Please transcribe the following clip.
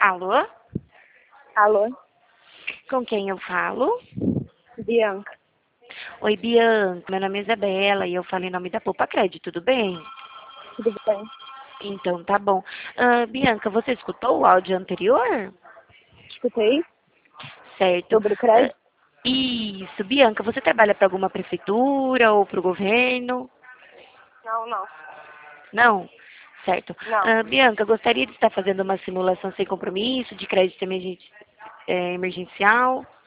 Alô? Alô, Com quem eu falo? Bianca. Oi, Bianca. Meu nome é Isabela e eu falo em nome da Poupa Crédito, tudo bem? Tudo bem? Então, tá bom. Bianca, você escutou o áudio anterior? Escutei Certo. sobre o Ah, crédito? isso, Bianca, você trabalha para alguma prefeitura ou para o governo? Não, não. Não? Certo. Não. Bianca, gostaria de estar fazendo uma simulação sem compromisso de crédito emergencial?